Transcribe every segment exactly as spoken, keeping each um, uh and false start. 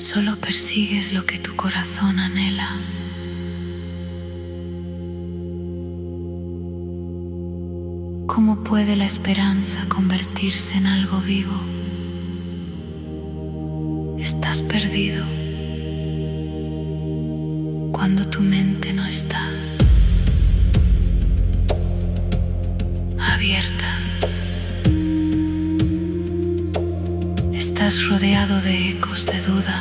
Solo persigues lo que tu corazón anhela. ¿Cómo puede la esperanza convertirse en algo vivo? Estás perdido cuando tu mente no está abierta. Estás rodeado de ecos de duda.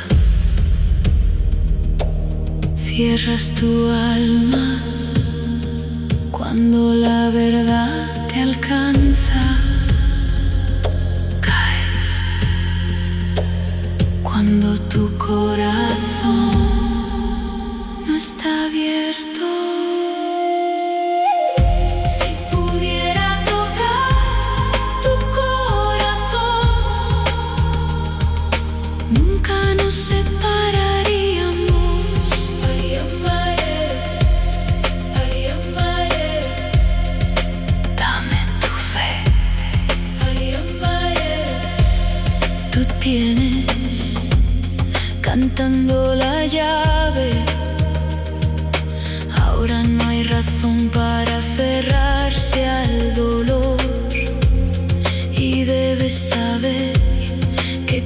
Cierras tu alma cuando la verdad te alcanza. Caes cuando tu corazón no está abierto. Si pudiera tocar tu corazón, nunca nos separaríamos. Ay, amaré, ay, amaré. Dame tu fe. Ay, amaré. Tú tienes cantando la llave. Ahora no hay razón para aferrarse al dolor, y debes saber que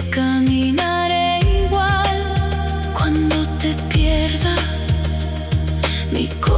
caminaré igual cuando te pierda mi corazón.